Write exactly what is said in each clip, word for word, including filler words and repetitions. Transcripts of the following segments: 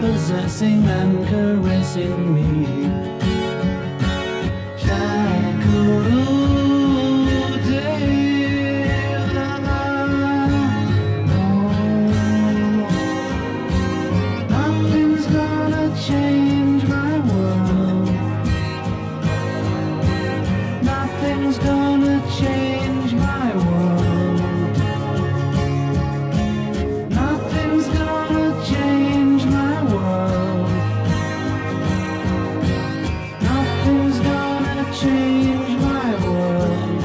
possessing and caressing me. Nothing's gonna change my world. Nothing's gonna change my world. Nothing's gonna change my world. Nothing's gonna change my world.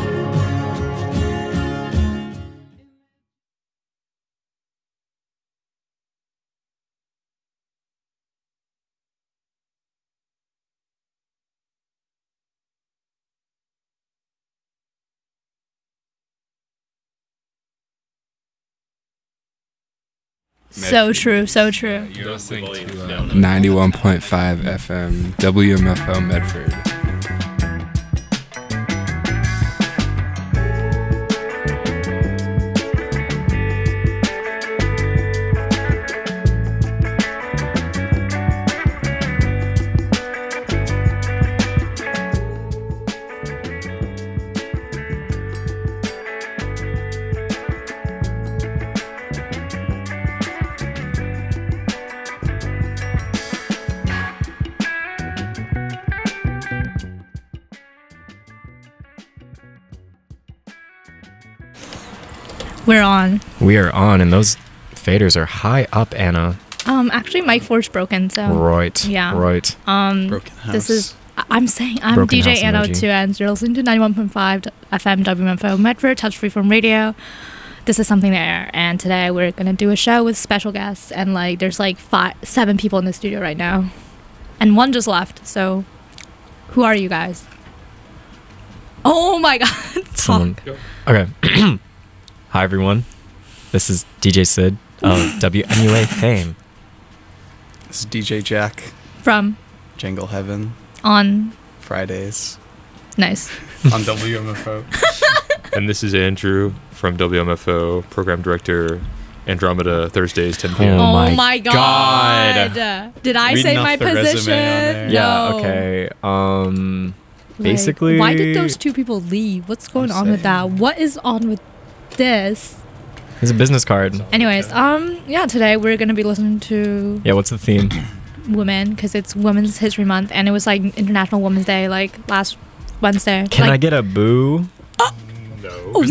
So true, so true. You're listening to uh, ninety-one point five F M, W M F O Medford. We're on. We are on, and those faders are high up, Anna. Um, actually, mic four's broken, so Right. yeah. Right. Um, Broken house. this is. I- I'm saying I'm Broken D J house Anna emoji. two, and you're listening to ninety-one point five F M W M F O Medford, Touch Freeform Radio. This is Something to Air, and today we're gonna do a show with special guests, and like there's like five, seven people in the studio right now, and one just left. So, who are you guys? Oh my God! Someone. Okay. Hi, everyone. This is D J Sid of W M U A fame. This is D J Jack, From Jangle Heaven, on Fridays nice. on W M F O. And this is Andrew from W M F O, Program Director, Andromeda, Thursdays, ten p.m. Oh Oh my my God. God! Did I Reading say off my the resume on position? there. Yeah, No. okay. Um, Like, basically. why did those two people leave? What's going I'm on with that? saying. What is on with this? It's a business card. Anyways, um, yeah, today we're gonna be listening to Yeah, what's the theme? women because it's Women's History Month, and it was like International Women's Day, like last Wednesday. Can like, I get a boo? No. Oh,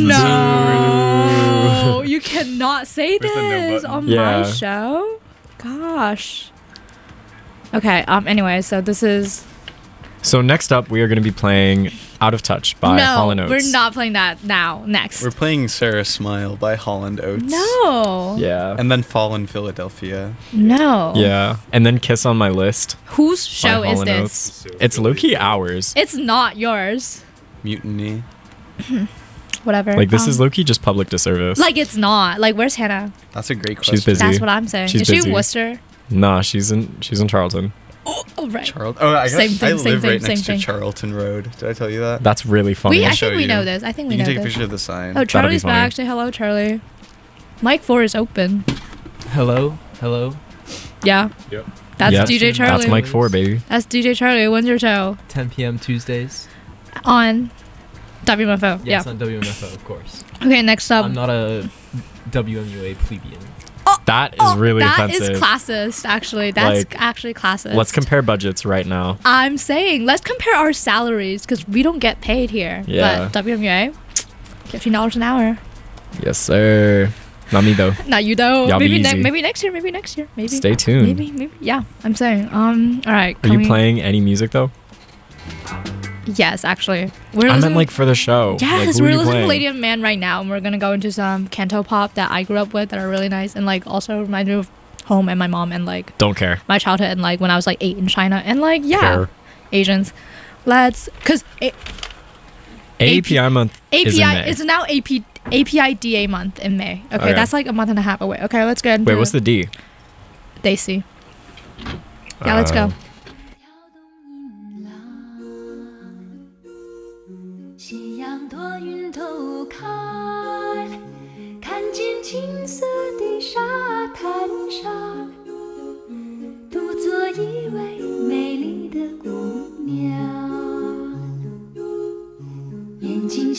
no, you cannot say Where's the no this button? on Yeah. my show. Gosh. Okay. Um. Anyway, so this is So next up, we are going to be playing Out of Touch by no. Hall and Oates. We're not playing that now. Next. We're playing Sarah Smile by Holland Oates. no. Yeah. And then Fall in Philadelphia. No. Yeah. And then Kiss on My List. Whose show by is Hall and this? Oates. It's low-key ours. It's not yours. Mutiny. Whatever. Like, this Um, is low-key just public disservice. Like it's not. Like where's Hannah? That's a great question. She's busy. That's what I'm saying. She's is she busy. in Worcester? Nah, she's in she's in Charlton. Oh right. Charlton. Oh, I guess Same thing, I same live thing, right same next thing. to Charlton Road. Did I tell you that? That's really funny. We I show think we you. know this. I think we you can know take a this. picture of the sign. Oh, Charlie's funny. back. Say hello, Charlie. Mic four is open. Hello, hello. Yeah. Yep. That's Yep. D J Charlie. That's Mike four, baby. That's D J Charlie. When's your show? ten p.m. Tuesdays. On W M F O. Yes, Yeah. on W M F O, of course. Okay, next up. I'm not a W M U A plebeian. That is Oh, really that offensive. is classist, actually. That's Like, actually classist. Let's compare budgets right now. I'm saying, let's compare our salaries because we don't get paid here. Yeah. But W M U A, fifteen dollars an hour. Yes, sir. Not me though. Not you though. Y'all be maybe, ne- easy. maybe next year. Maybe next year. Maybe. Stay tuned. Maybe. Maybe. Yeah. I'm saying. Um. All right. Are can you we- playing any music though? Yes, actually. We're I meant listening- like for the show. Yes, like, who are we're you listening playing? to Lady and Man right now, and we're gonna go into some canto pop that I grew up with that are really nice, and like also remind me of home and my mom and like Don't care. my childhood and like when I was like eight in China and like yeah, Care. Asians. Let's cause A- A P I month is in API May. is now A P A P I D A month in May. Okay, Okay. that's like a month and a half away. Okay, let's get into Wait, what's the D? Daisy? Yeah, let's go. Uh, 夕阳多云头开，看见青色的沙滩上，独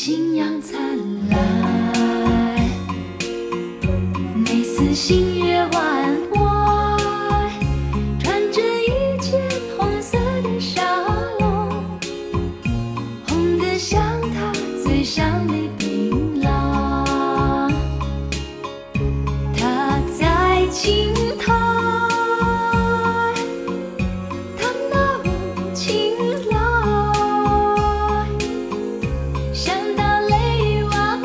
信仰灿烂，每次星月弯弯，穿着一件红色的纱笼，红得像她嘴上的槟榔。她在青苔，她那无情来，想到泪汪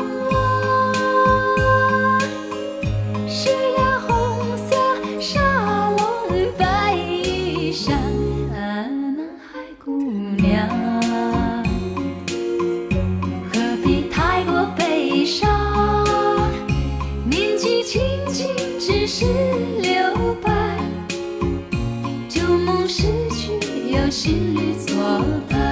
汪，是呀红色纱笼白衣裳，男孩姑娘，何必太过悲伤？年纪轻轻只是留白，旧梦逝去有新侣作伴。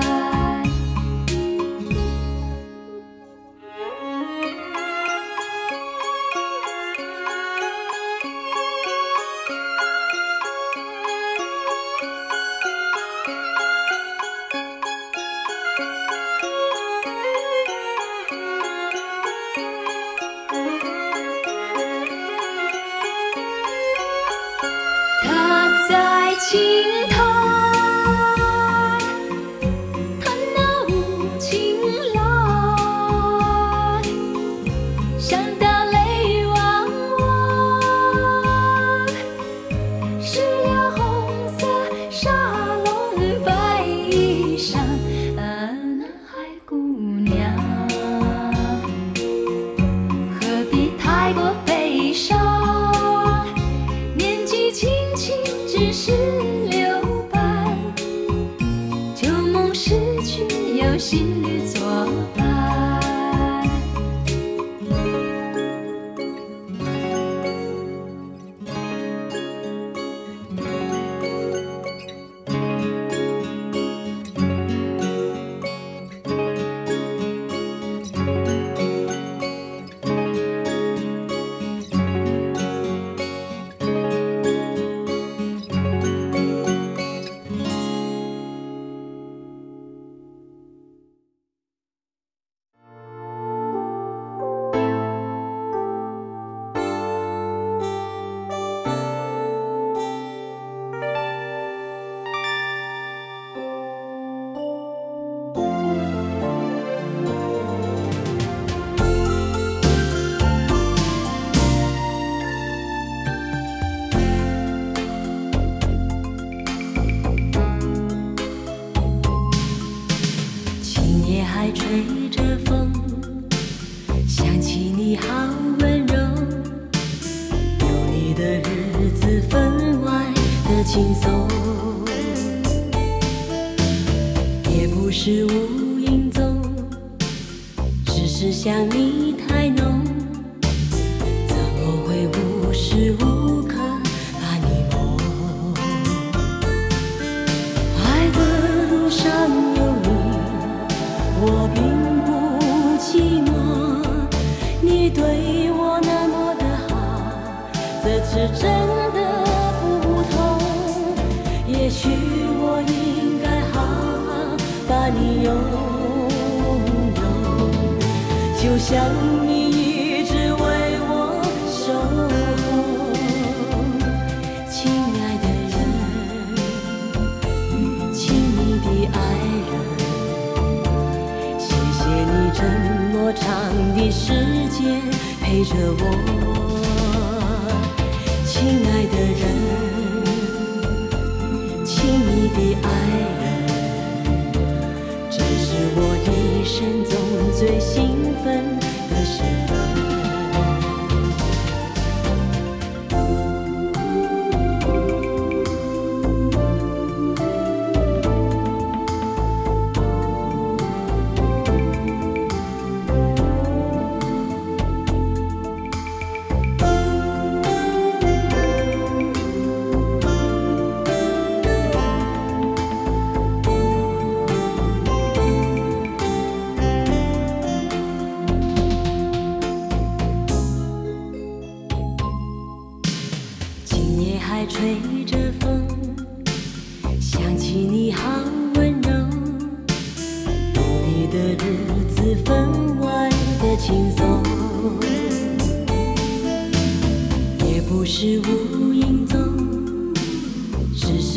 他在青苔，他那无情来，想到泪汪汪，是呀红色纱笼白衣裳，男孩姑娘，何必太过悲伤？年纪轻轻只是留白，旧梦逝去有新侣作伴。 今夜还吹着风，想起你好温柔，有你的日子分外的轻松，也不是无影踪，只是想你太浓，怎么会无时无刻把你梦？爱的路上有你，我并不寂寞，你对我那么的好，这次真的不同。也许我应该好好把你拥有，就像你一直为我守候。亲爱的人，亲密的爱人，谢谢你这么长的时间陪着我。亲爱的人，亲密的爱人，这是我一生中最兴奋的时分。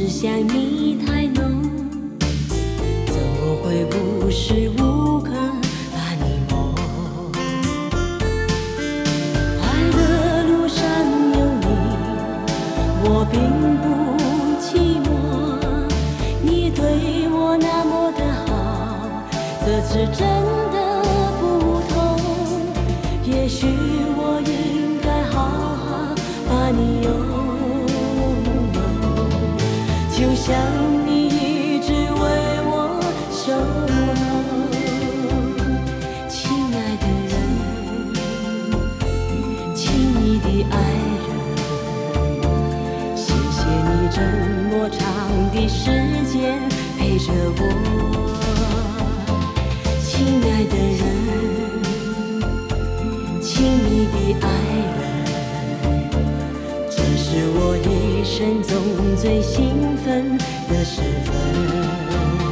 是想你太浓，怎么会无时无刻把你梦？爱的路上有你，我并不寂寞。你对我那么的好，这次真的不同。也许我应该好好把你拥有，就像你一直为我守候。亲爱的人，亲密的爱人，谢谢你这么长的时间陪着我。亲爱的人，亲密的爱人，这是我一生中最兴奋的时分。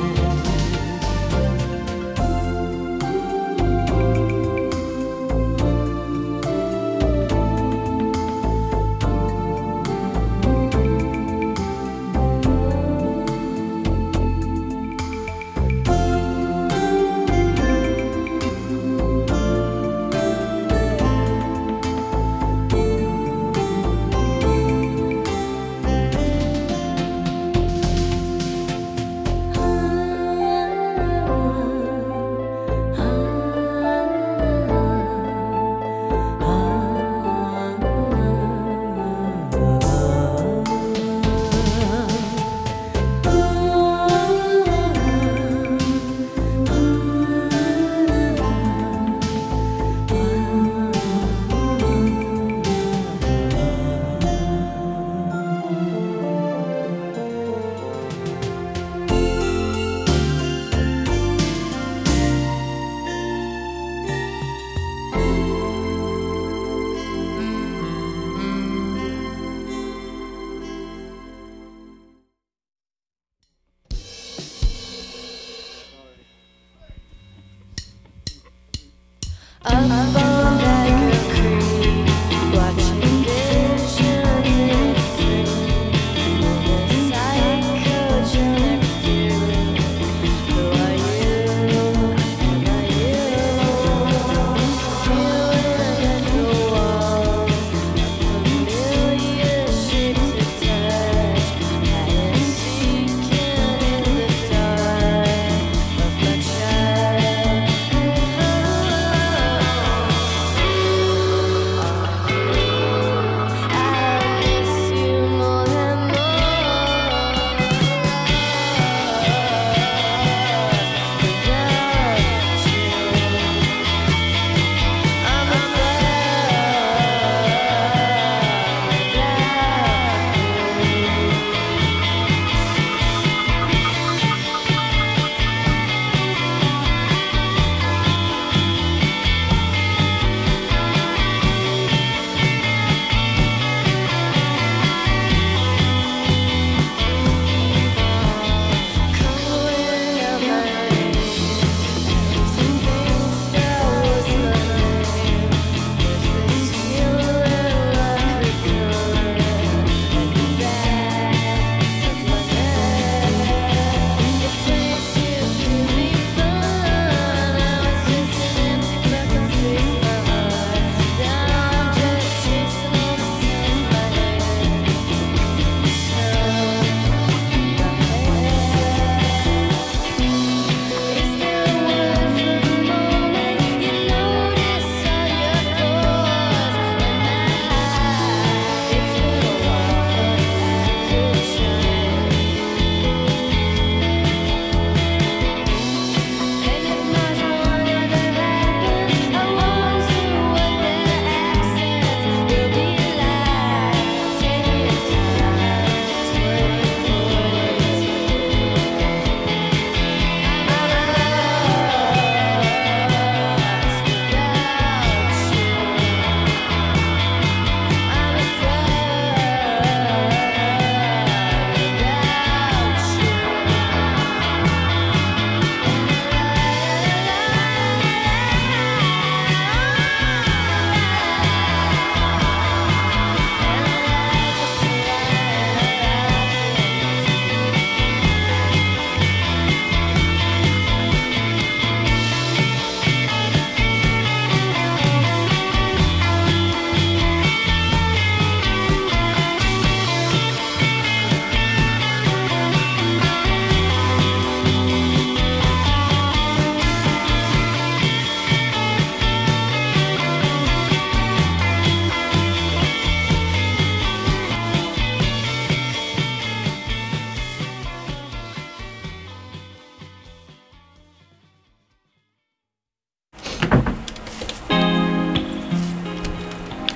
Up on Dagger Creek, watching visions in its sleep. The psychogenetic feeling. Who are you? Am I you? Feeling at the walls, a familiar shape to touch. I am seeking in the dark of my child.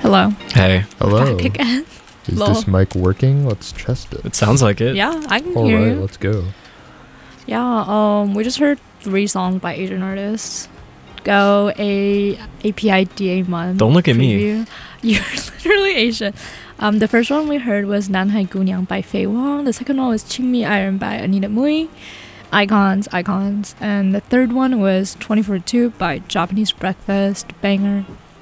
Hello. Hey. Hello. Back again. Is Lol. this mic working? Let's test it. It sounds like it. Yeah, I can All hear right, you. let's go. Yeah, um, we just heard three songs by Asian artists. Go a A P I D A month. Don't look at me. preview. You're literally Asian. Um, the first one we heard was Nanhai Gunyang by Fei Wang. The second one was Qingmi Iron by Anita Mui. Icons, Icons. And the third one was twenty forty-two by Japanese Breakfast. Banger.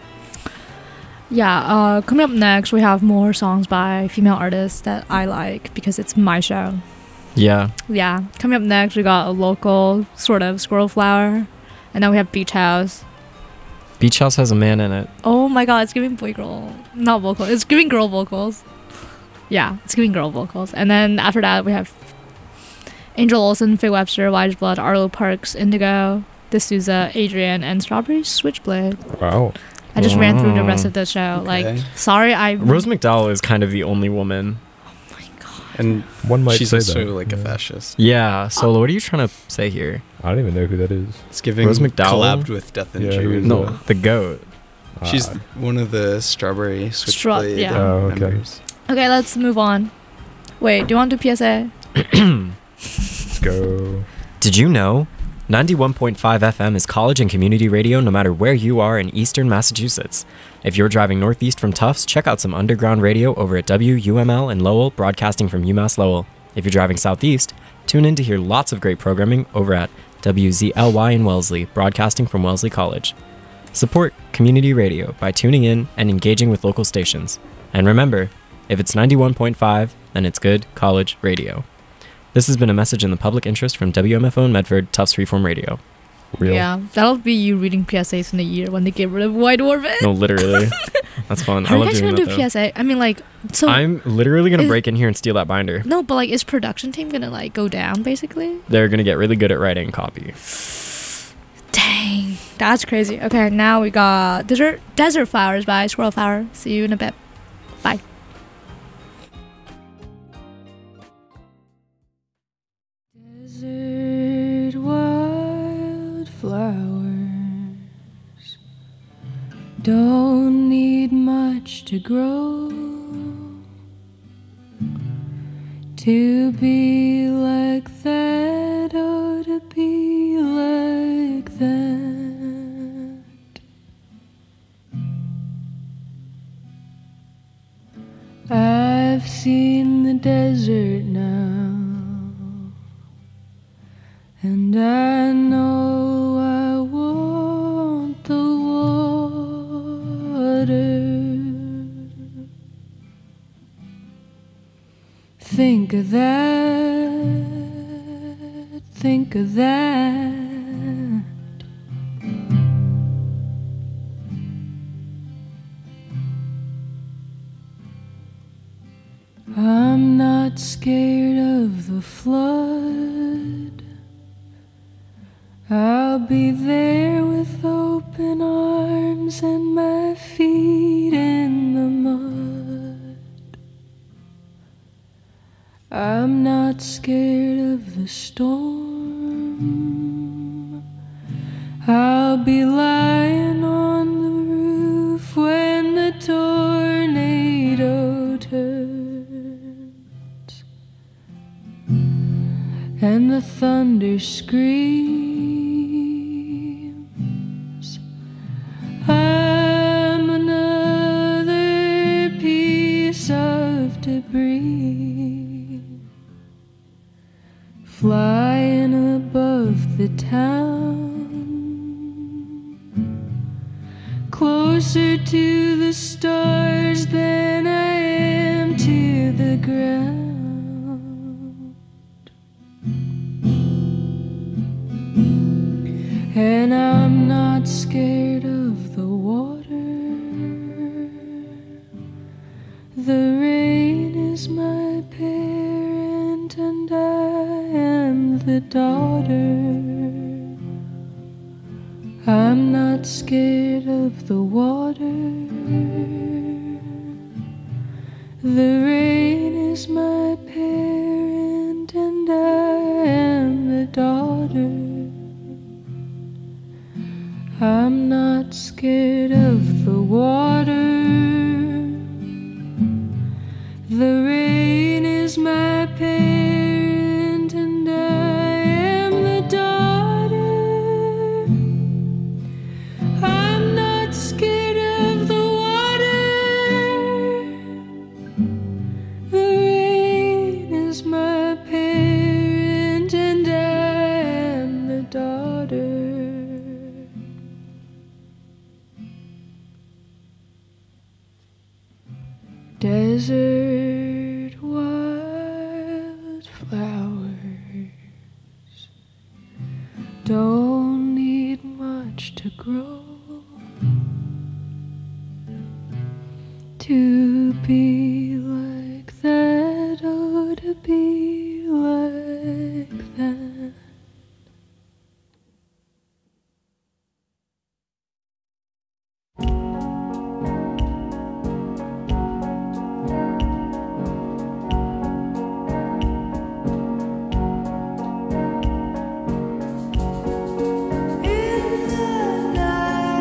Yeah, uh, coming up next, we have more songs by female artists that I like because it's my show. Yeah. Yeah, coming up next, we got a local sort of Squirrel Flower. And then we have Beach House. Beach House has a man in it. Oh my god, it's giving boy girl. Not vocal, it's giving girl vocals. Yeah, it's giving girl vocals. And then after that, we have Angel Olsen, Faye Webster, Wise Blood, Arlo Parks, Indigo, D'Souza, Adrian, and Strawberry Switchblade. Wow. I just ran through the rest of the show. Okay. Like, sorry, I. Rose McDowell is kind of the only woman. And One might she's say also that. like a yeah. fascist. Yeah. Solo, what are you trying to say here? I don't even know who that is. It's giving Rose McDowell? collabed with Death and Yeah, who Jude. is No, that? the goat. She's Ah. one of the Strawberry Stra- Switchblade yeah. Oh, okay. members. Okay, let's move on. Wait, do you want to do P S A? Let's go. Did you know? ninety-one point five F M is college and community radio no matter where you are in eastern Massachusetts. If you're driving northeast from Tufts, check out some underground radio over at W U M L in Lowell, broadcasting from UMass Lowell. If you're driving southeast, tune in to hear lots of great programming over at W Z L Y in Wellesley, broadcasting from Wellesley College. Support community radio by tuning in and engaging with local stations. And remember, if it's ninety-one point five, then it's good college radio. This has been a message in the public interest from W M F O in Medford, Tufts Freeform Radio. Real. Yeah, that'll be you reading P S As in a year when they get rid of White Orbit. No, literally. That's fun. How I are you love guys doing gonna that, do though. P S A? I mean, like, so. I'm literally going to is- break in here and steal that binder. No, but like, is production team gonna like go down basically? They're going to get really good at writing copy. Dang, that's crazy. Okay, now we got Desert Desert Flowers by Squirrel Flower. See you in a bit. Bye. Desert wildflowers don't need much to grow to be like that, oh, to be like that. I've seen the desert now, and I know I want the water. Think of that, think of that. I'm not scared of the flood. I'll be there with open arms and my feet in the mud. I'm not scared of the storm. I'll be lying on the roof when the tornado turns and the thunder screams. I'm another piece of debris flying above the town, closer to the stars than I am to the ground. And I'm not scared of the water. The rain is my parent and I am the daughter. I'm not scared of the water. The rain is my parent and I am the daughter. I'm not scared of the water. grow. To be like that, oh, to be like that. In the night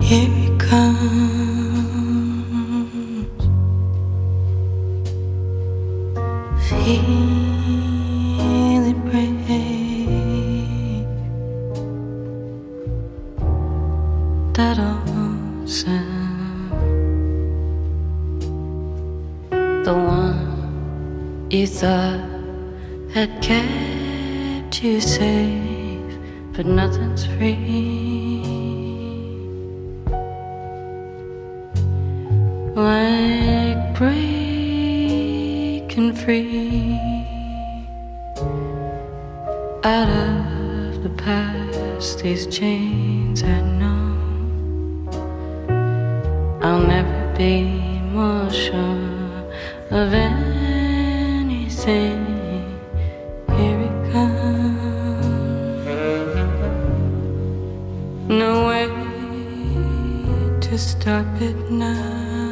Here he comes. Feel it break. That old sound. The one you thought had kept you safe, but nothing's free. Like breaking free out of the past, these chains I know. I'll never be more sure of anything. Here it comes. No way to stop it now.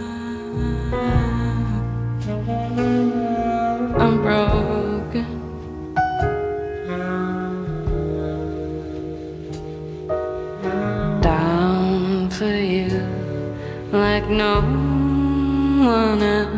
I'm broken. Down for you like no one else.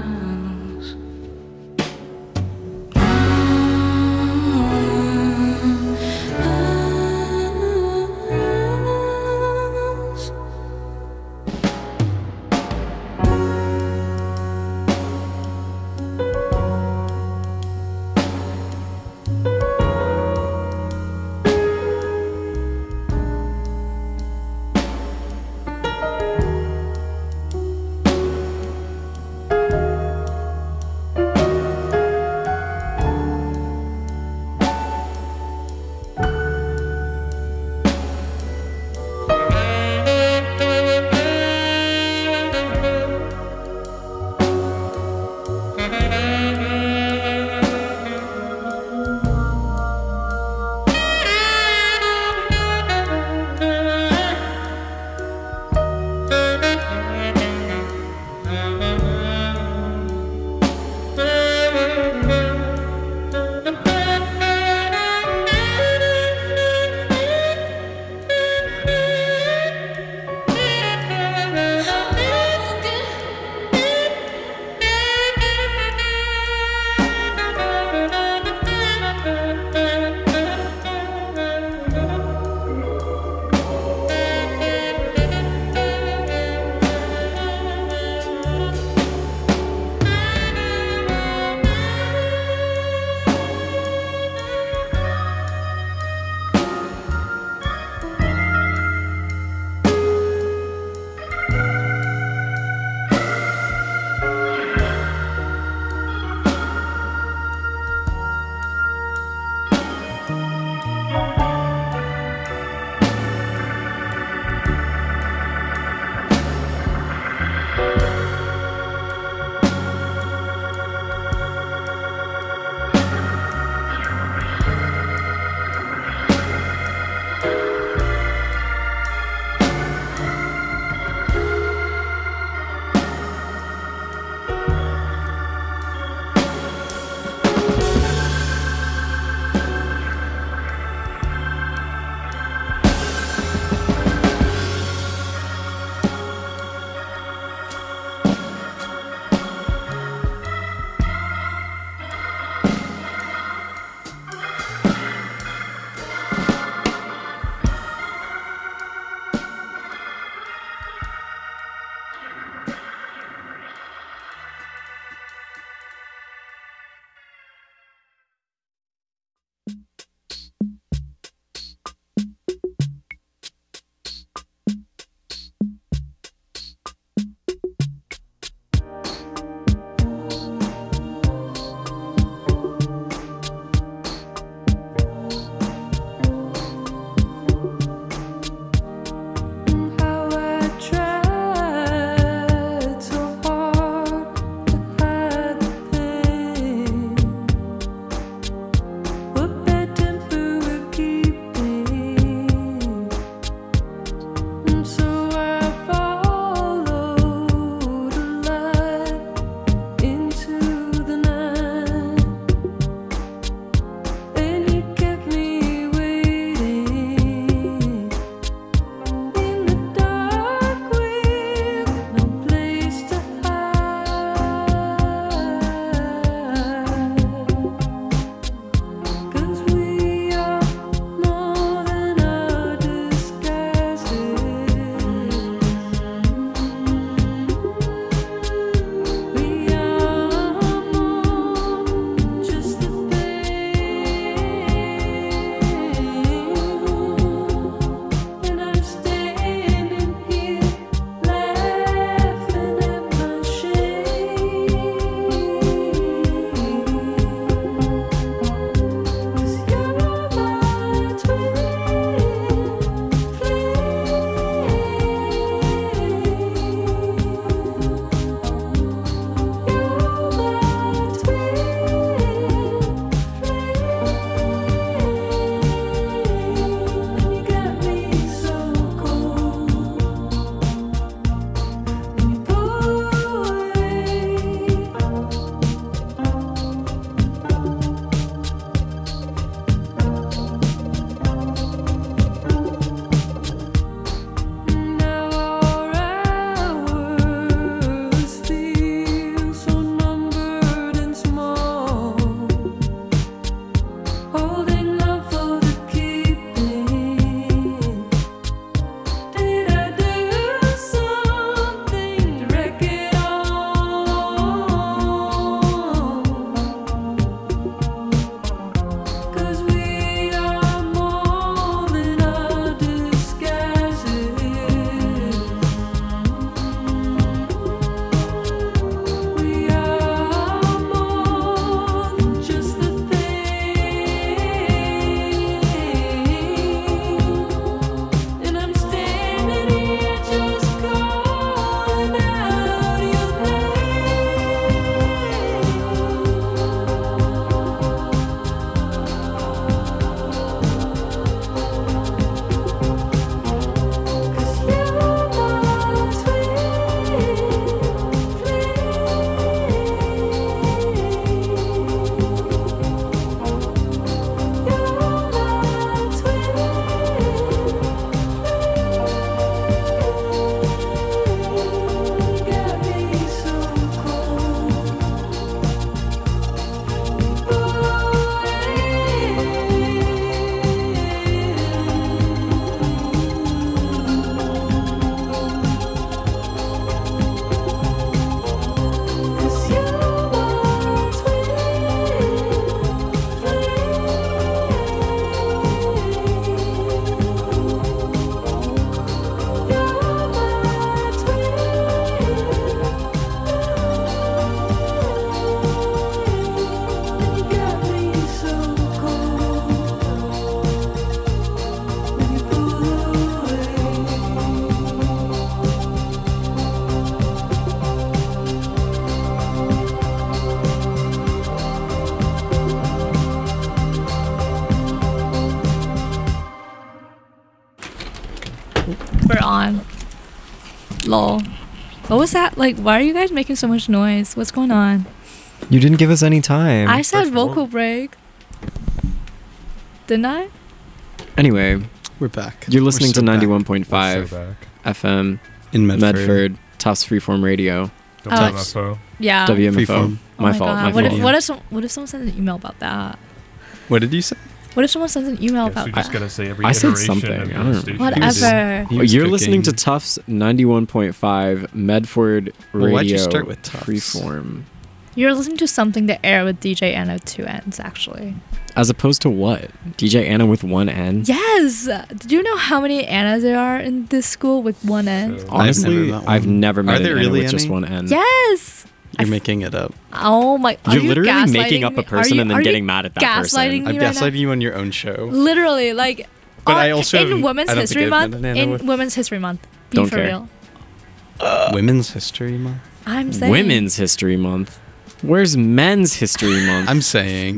on. Lol. What was that? Like, why are you guys making so much noise? What's going on? You didn't give us any time. I said vocal break. Didn't I? Anyway, We're back. you're listening We're so to back. ninety-one point So five back. F M in Medford. Medford, Tufts Freeform Radio, W M F O. Yeah. W M F O. Freeform. Oh My fault. God. My what fault. if what if some, what if someone sends an email about that? What did you say? What if someone sends an email Yes, about you that? just gotta say every I said iteration something, of I your don't know. station. Whatever. He Oh, was you're listening to cooking. Tufts ninety-one point five Medford Well, Radio why'd you start with Tufts? Freeform. You're listening to something to air with D J Anna two N's actually. As opposed to what? D J Anna with one N? Yes. Did you know how many Annas there are in this school with one N? So- Honestly, I've I've never never, met one. met Are an there Anna really with just any? one N. Yes. You're I f- making it up. Oh my! Are You're you literally making gaslighting up a me? Are person you- and are then you getting mad at that gaslighting person. me I'm right now? gaslighting you on your own show. Literally, like. But on- I also- in Women's I don't History think I've Month. met an Anna In with- Women's History Month. Be Don't for care. real. Women's History Month. I'm saying. Women's History Month. Where's Men's History Month? I'm saying.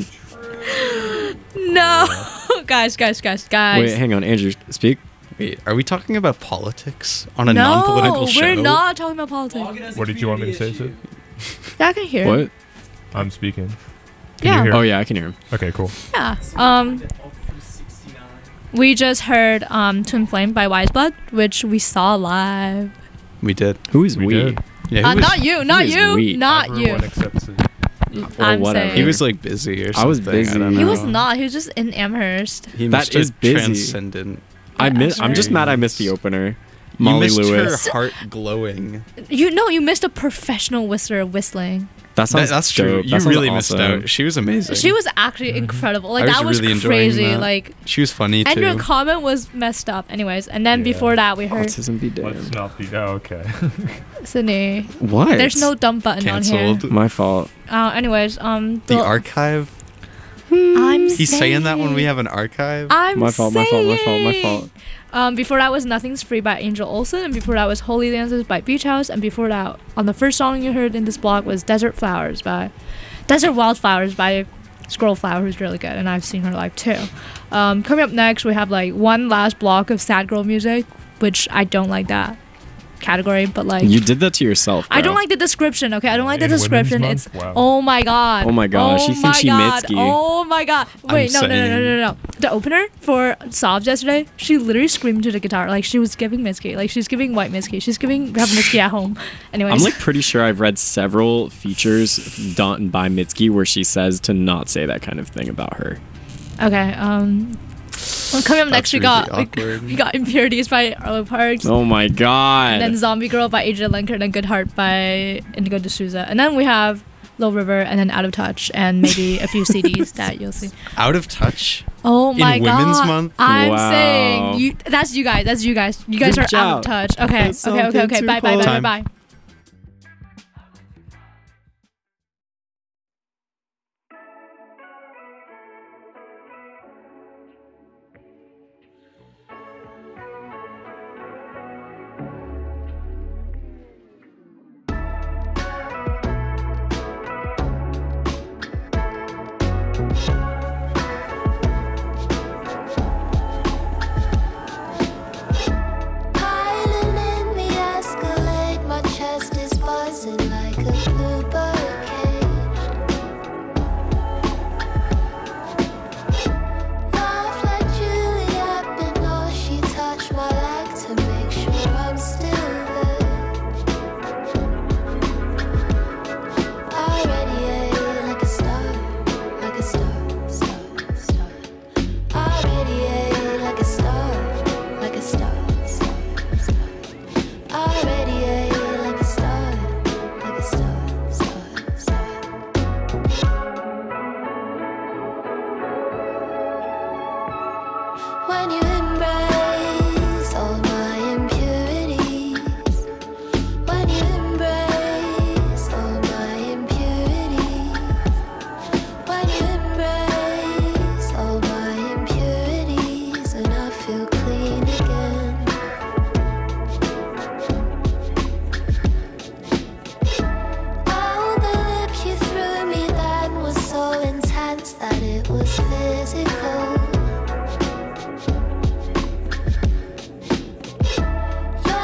No, guys, guys, guys, guys. Wait, hang on, Andrew, speak. Wait, are we talking about politics on a no, non-political show? we're not talking about politics. What did you want me to say, Sid? Yeah, I can hear. What? I'm speaking. Can Yeah. you hear? Oh yeah, I can hear him. Okay, cool. Yeah. Um. We just heard um "Twin Flame" by Wise Blood, which we saw live. We did. Who is We we? did. Yeah, he Uh, was, not you, not is you, we? not Everyone you. except Sid. I'm whatever. saying He was like busy or something. I was busy. don't He know. was not. He was just in Amherst. He That missed a is busy. Transcendent. I miss. I'm just Very mad I nice. missed the opener. You Molly missed Lewis. her heart glowing. You know, you missed a professional whistler whistling. That That, sounds that's true. dope. You That sounds really missed awesome. out. She was amazing. She was actually incredible. Like I was that was really enjoying crazy. that. Like, She was funny and too. your comment was messed up. Anyways, and then Yeah. before that, we heard Autism be Let's damned. not be. Oh, okay. Sydney. What? There's no dump button on Cancelled. here. My fault. Uh, anyways, um, The archive. I'm He's saying that when we saying- have an archive. I'm My fault. My fault. My fault. My saying- fault. Um, before that was Nothing's Free by Angel Olsen, and before that was Holy Dances by Beach House, and before that, on the first song you heard in this block was Desert Flowers by Desert Wildflowers by Squirrel Flower, who's really good, and I've seen her live too. Um, coming up next, we have like one last block of sad girl music, which I don't like that category, but like You did that to yourself. I don't bro. like the description. Okay, I don't like the In Women's description. Month? It's Wow. oh my god. Oh my god, she Oh thinks my she god. Mitski. Oh my god. Wait, no, I'm no, no, no, saying- no, no. The opener for Sobs yesterday, she literally screamed to the guitar like she was giving Mitski, like she's giving white Mitski. She's giving have Mitski at home. Anyways, I'm like pretty sure I've read several features done by Mitski where she says to not say that kind of thing about her. okay. Um, well, coming up next, That's we got really we, awkward. we got Impurities by Arlo Parks. Oh my god. And then Zombie Girl by Adrian Lenkert and Good Heart by Indigo D'Souza. And then we have Low River and then Out of Touch and maybe a few C Ds that you'll see. Out of touch. Oh In my god. Women's Month? I'm Wow. saying you that's you guys. That's you guys. You guys Good are out of job. touch. Okay. That's Okay, okay, something okay. to Bye bye hold. bye bye Time. bye. Piling in the Escalade, my chest is buzzing like a bluebird cage. Laugh like Juliet Binoche, she touched my leg to make sure I'm still there. I radiate like a star, like a star, star, star. I radiate like a star, like a star, star, star. I radiate like a star, like a star, star, star. When you embrace all my impurities, when you embrace all my impurities, when you embrace all my impurities, and I feel clean again. Oh, the look you threw me then was so intense that it was physical. Your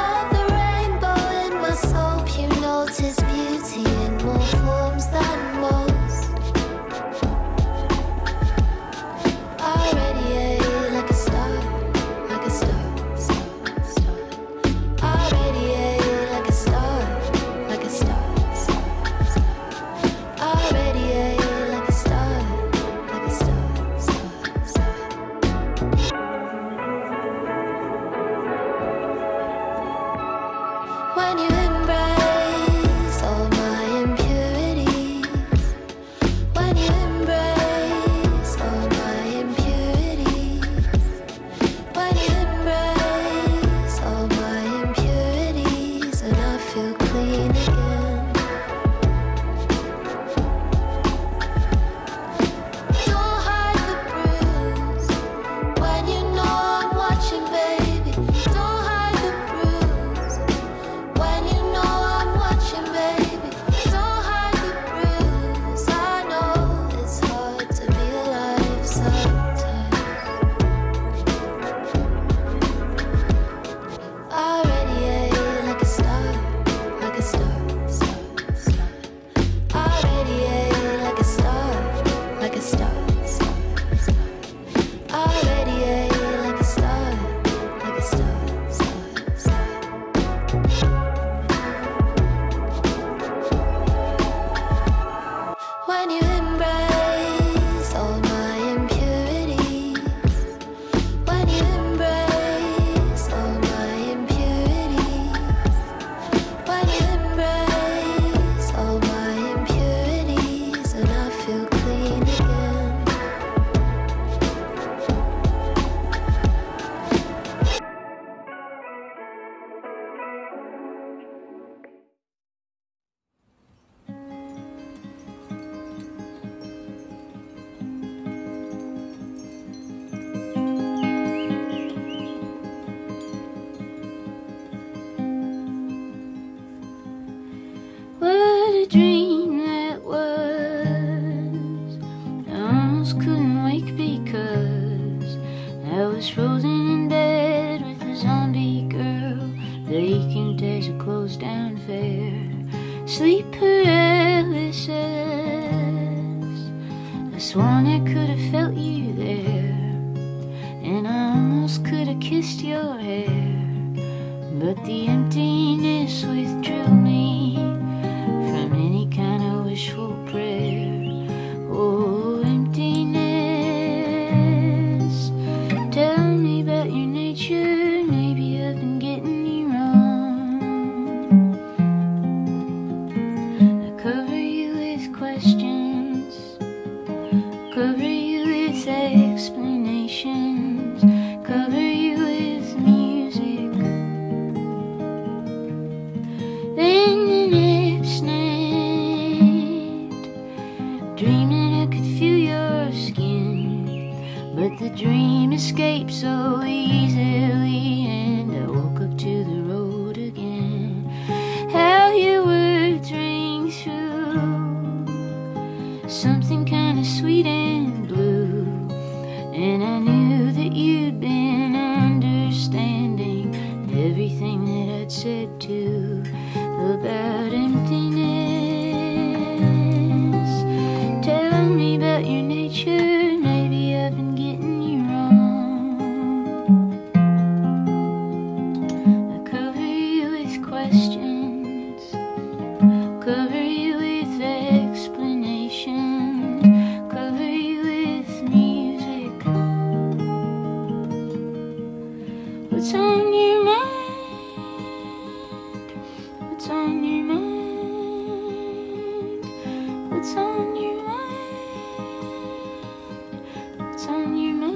almost couldn't wake because I was frozen in bed with a zombie girl. The aching days of closed down fair, sleep paralysis. I sworn I could have felt you there, and I almost could have kissed your hair, but the emptiness withdrew me from any kind of wishful prayer. Oh, emptiness, tell me about your nature. Maybe I've been getting you wrong. I cover you with questions, cover you with explanations, cover you with music. Then the next night, dreaming I could feel your skin, but the dream escaped so easily, and I woke up to the road again. How your words ring through, something kind of sweet and blue, and I knew that you'd been understanding everything that I'd said too about emptiness. Tell me about your nature. Maybe I've been getting you wrong. I cover you with questions, cover you with explanations, cover you with music. What's on your mind? What's on your mind? What's on your mind? What's on your mind?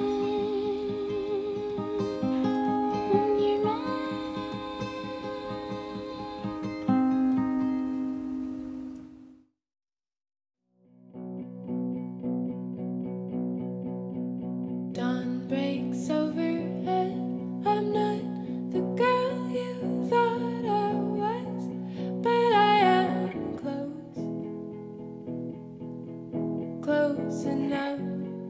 On your Dawn breaks overhead. I'm not the girl you thought I was, but I am close, close enough.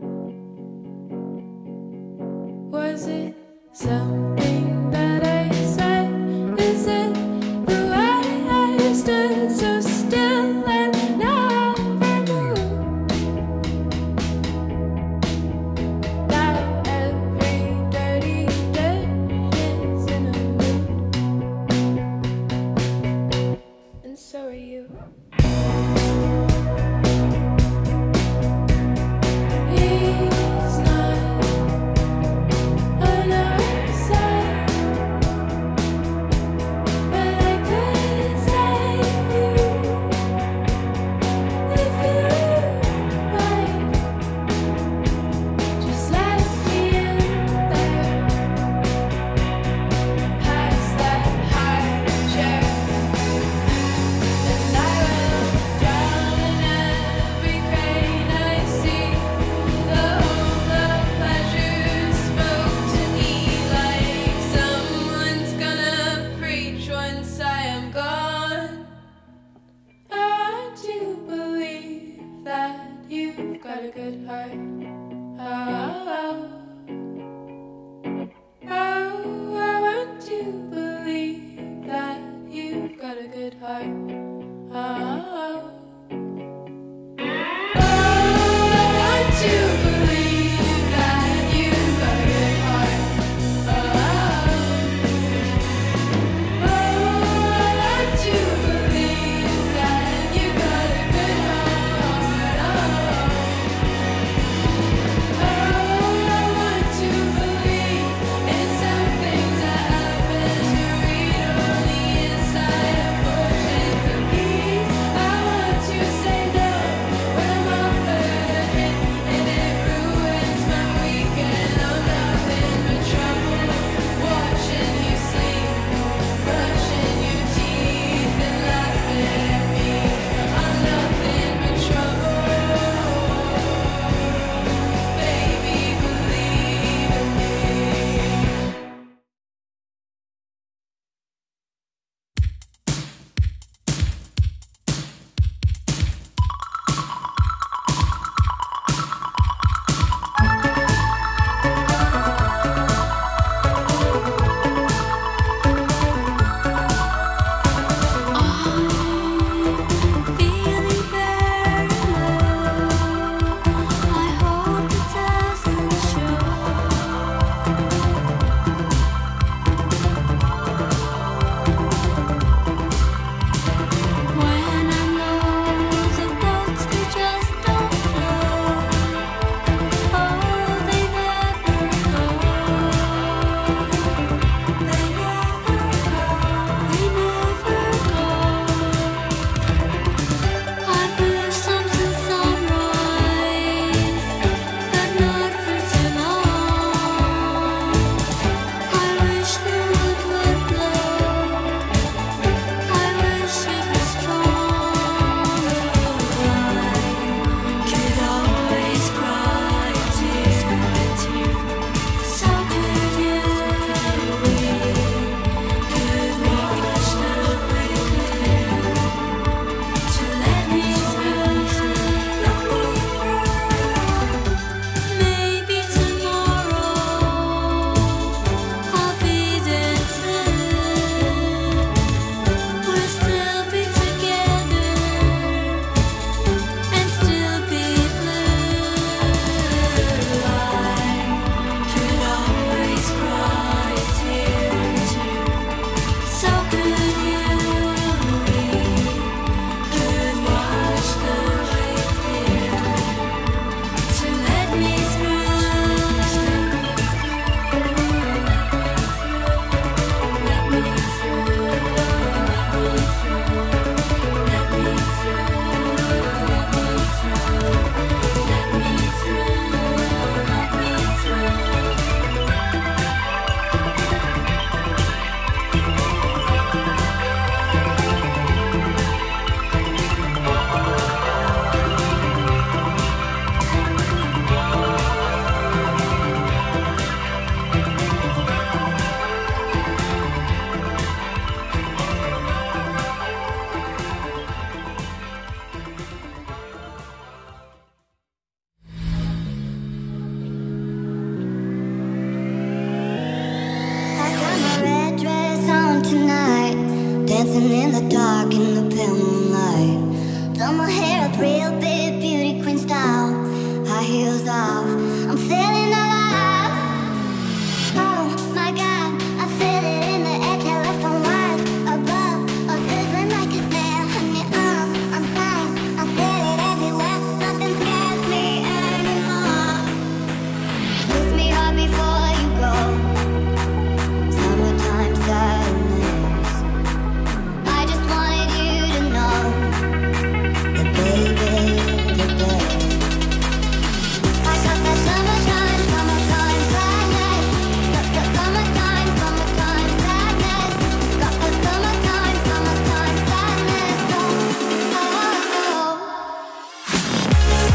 Was it something that I said? Is it the way I stood so still and never moved? Now every dirty dish is in a mood, and so are you. He's not on our side, but I could save you if you right. Just let me in there, past that high chair, and I will drown in every crane I see. The whole of pleasure spoke to me like someone's gonna preach once I am gone. I want to believe that you've got a good heart. Oh, oh, I want to believe that you've got a good heart. Oh, oh, I want to believe that you've got a good heart. Oh, oh, I want to believe that you've got a good heart. Oh, dancing in the dark in the pale moonlight. Done my hair up real big, beauty queen style. High heels off, I'm feeling alive. Oh my God, I feel it in the air, telephone wires above, a feeling like a snare. Honey, I'm, I'm flying, I feel it everywhere. Nothing scares me anymore. Kiss me hard before you go. Summertime sadness. I just wanted you to know that baby, you're there. I got that summertime, summertime sadness. Got that summertime, summertime sadness. Got that summertime, summertime sadness. Oh, oh, oh.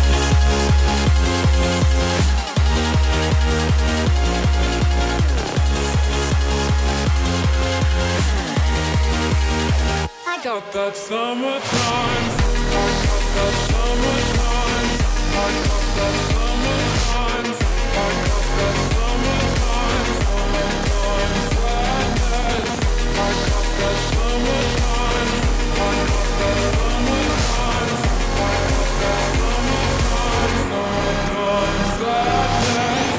I got that summertime. I got that summertime. I got that summertime. I got that summertime. Summertime sadness. I got that summertime. I got that summertime. I got that summertime. Summertime sadness.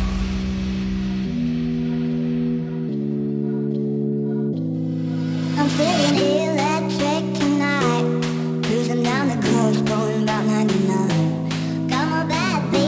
I'm feeling electric tonight. Cruising down the coast, going about ninety-nine. Got my bad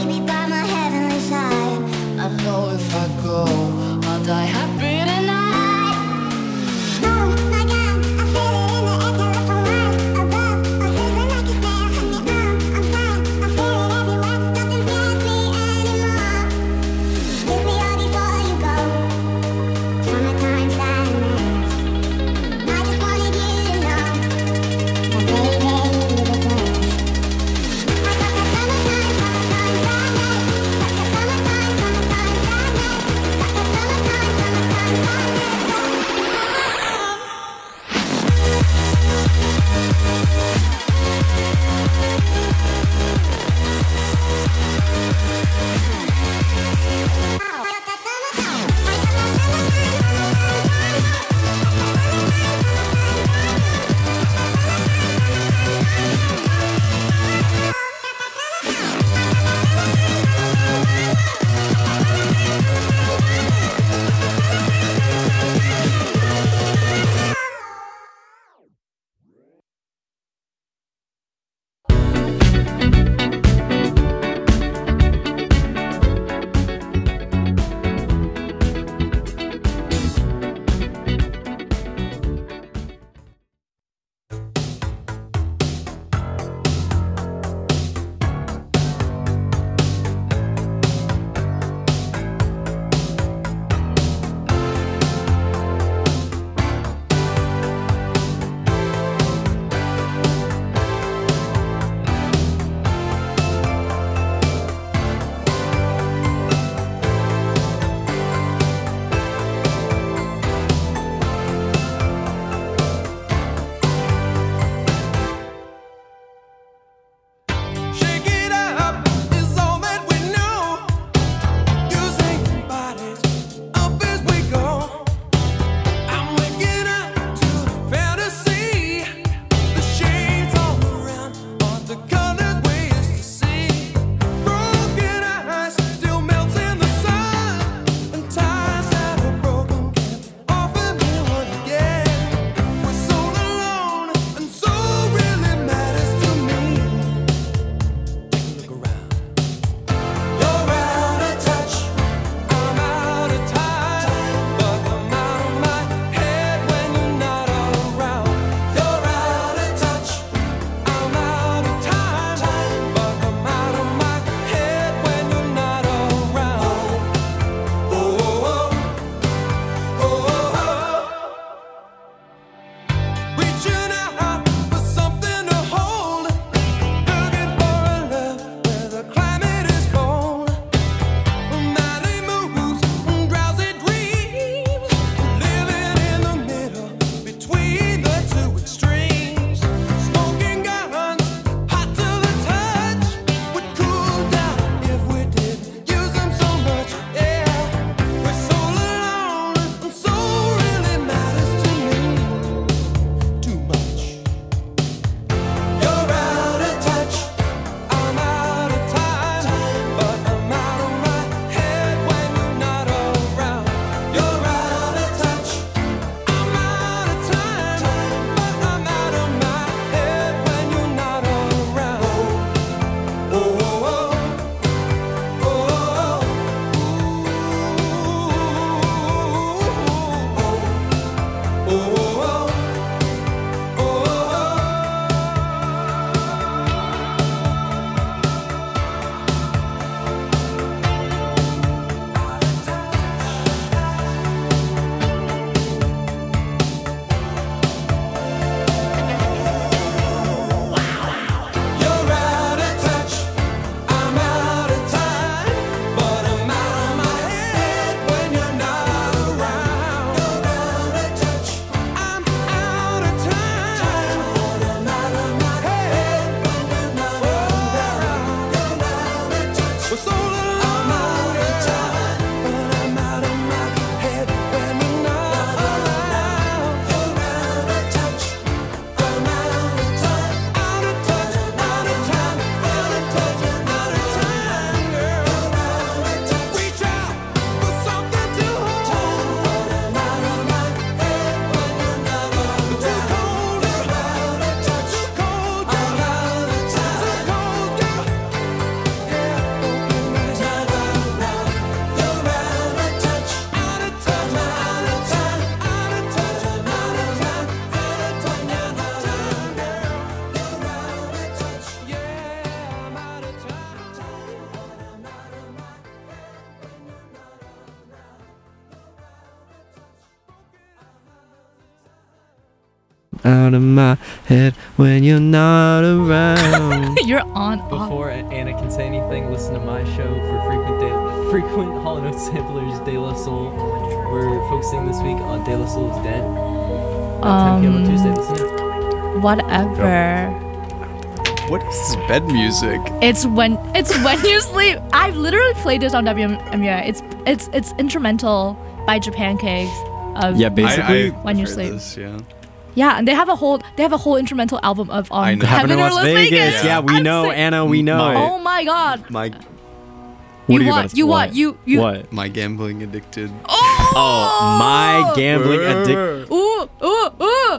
out of my head when you're not around. You're on. on. Before Anna can say anything, listen to my show for frequent de- frequent Hall and Oates samplers, De La Soul. We're focusing this week on De La Soul's Dead. At ten p m on Tuesday. Listen to it. Whatever. What is this bed music? It's when it's when you sleep. I've literally played this on W M U A. It's it's it's instrumental by Japan Cakes of Yeah, basically- I, I when you heard sleep. This, yeah. Yeah, and they have a whole they have a whole instrumental album of um, I know. Heaven Happened in or Las Vegas. Yeah, we I'm know, sick. Anna. We know. My- Oh my god. My What you are you what? about to- You what? what? You you. What? my gambling addicted. Oh. Oh, my gambling addict. Ooh ooh ooh.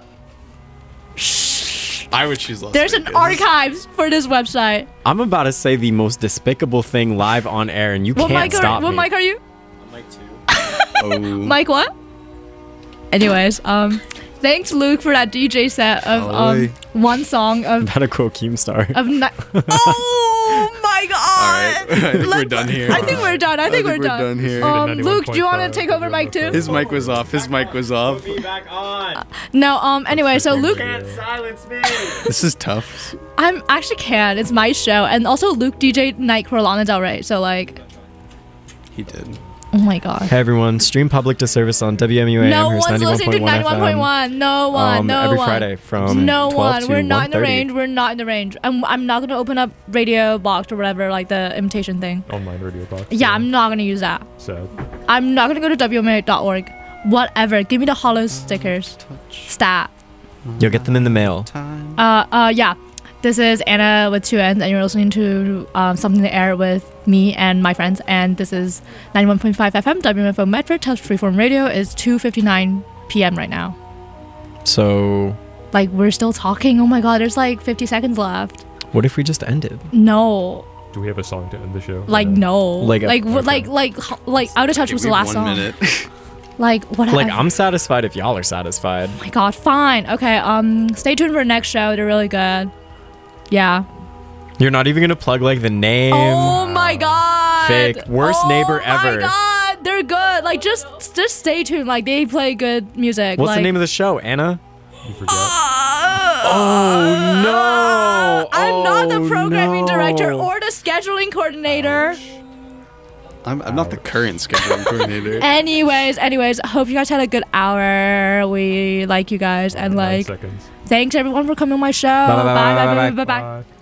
I would choose Las There's an Vegas. archives for this website. I'm about to say the most despicable thing live on air, and you What can't mic are stop what me. mic are you? Oh. Mike what? Anyways, um, thanks Luke for that D J set of um Oi. one song of About to quote Keemstar. of ni- Oh my god! All right. I think we're Let's- done here. I think we're done. I think, we're, done. here. Um, Luke, do you want to take over mic two? His mic was off. His mic was off. back on. No. Um. Anyway, so Luke, silence me. This is tough. I'm actually can. It's my show, and also Luke D J night for Lana Del Rey. So like, He did. oh my god. Hey everyone, stream public to service on W M U A No Amherst one's listening to ninety-one point F M. one. No one. Um, no every one. Friday from no twelve one. to We're not in the one thirty. range. We're not in the range. I'm. I'm not gonna open up Radio Box or whatever, like the imitation thing. Online radio box. Yeah, I'm not gonna use that. Sad. I'm not gonna go to W M A dot org. Whatever. Give me the hollow stickers. Stat. You'll get them in the mail. Uh. Uh. Yeah. This is Anna with two N's, and you're listening to um, Something in the Air with me and my friends. And this is ninety-one point five F M, W M F O Medford, Touch Freeform Radio. Is two fifty-nine p m right now. So, Like, we're still talking. Oh my god, there's like fifty seconds left. what if we just ended? No. Do we have a song to end the show? Like, no. Like Like, a- like, okay. like, like, h- like, Out of Touch was We the have last one song. minute. Like, whatever. Like, I'm satisfied if y'all are satisfied. Oh my god, fine. Okay, um, stay tuned for the next show. They're really good. Yeah. You're not even gonna plug like the name. Oh my god. Fake. Worst oh neighbor ever. Oh my god, they're good. Like, just just stay tuned. Like, they play good music. What's like, the name of the show, Anna? You forget. Oh no! I'm not the Oh, programming no. director or the scheduling coordinator. I'm, I'm not the current scheduling coordinator. Anyways, anyways, hope you guys had a good hour. We like you guys and Nine like seconds. thanks everyone for coming on my show. Bye, bye, bye, bye, bye, bye, bye, bye, bye. Bye.